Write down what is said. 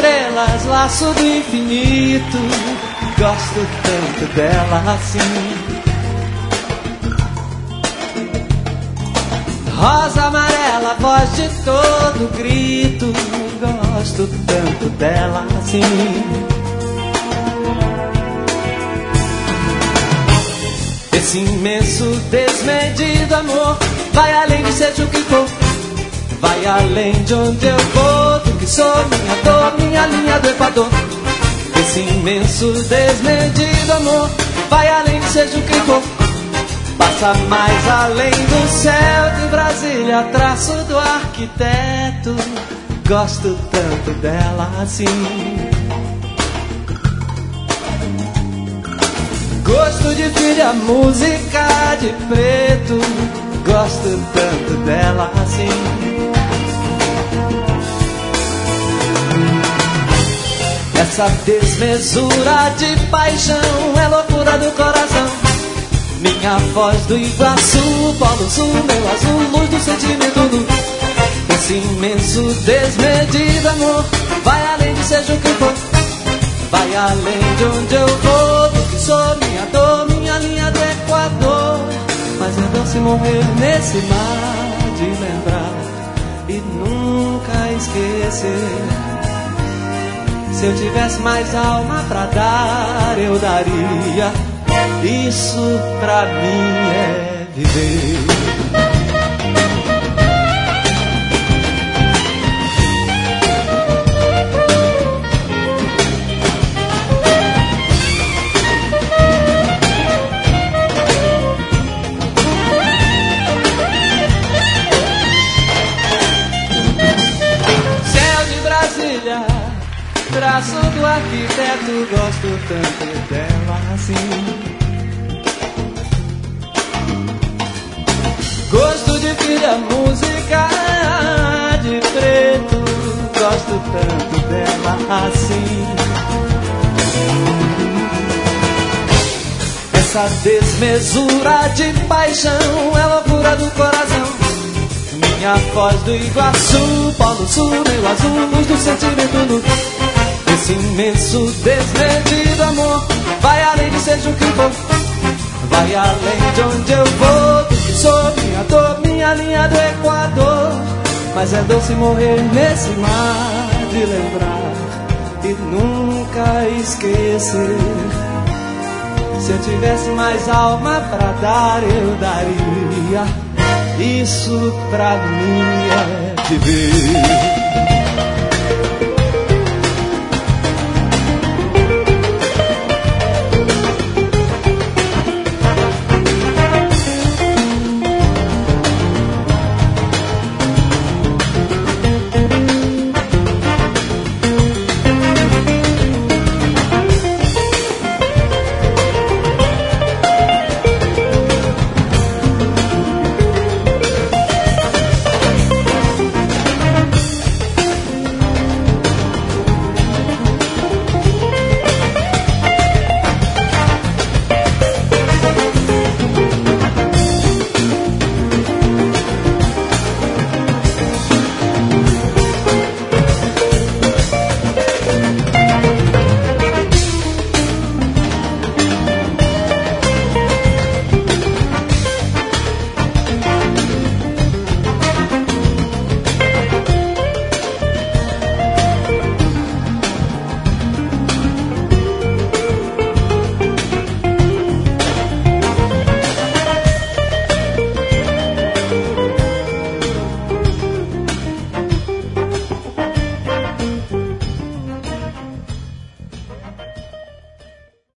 estrelas, laço do infinito. Gosto tanto dela assim. Rosa amarela, voz de todo grito. Gosto tanto dela assim. Esse imenso, desmedido amor vai além de seja o que for. Vai além de onde eu vou, do que sou, minha dor, minha linha do Equador. Esse imenso, desmedido amor vai além de seja o que for. Passa mais além do céu de Brasília, traço do arquiteto. Gosto tanto dela assim. Gosto de filha, música de preto. Gosto tanto dela assim. Essa desmesura de paixão é loucura do coração. Minha voz do Iguaçu, Polo Sul, meu azul, luz do sentimento nu. Esse imenso, desmedido amor vai além de seja o que for. Vai além de onde eu vou, do que sou, minha dor, minha linha do Equador. Mas é doce morrer nesse mar de lembrar e nunca esquecer. Se eu tivesse mais alma pra dar, eu daria. Isso pra mim é viver. Céu de Brasília, traço do arquiteto, gosto tanto dela assim. Gosto de filha, música de preto, gosto tanto dela assim. Essa desmesura de paixão é loucura do coração. Minha voz do Iguaçu, Polo Sul, meu azul, luz do sentimento nu. Esse imenso, desmedido amor vai além de seja o que for. Vai além de onde eu vou, do que sou, minha dor, minha linha do Equador. Mas é doce morrer nesse mar de lembrar e nunca esquecer. Se eu tivesse mais alma pra dar, eu daria. Isso pra mim é viver.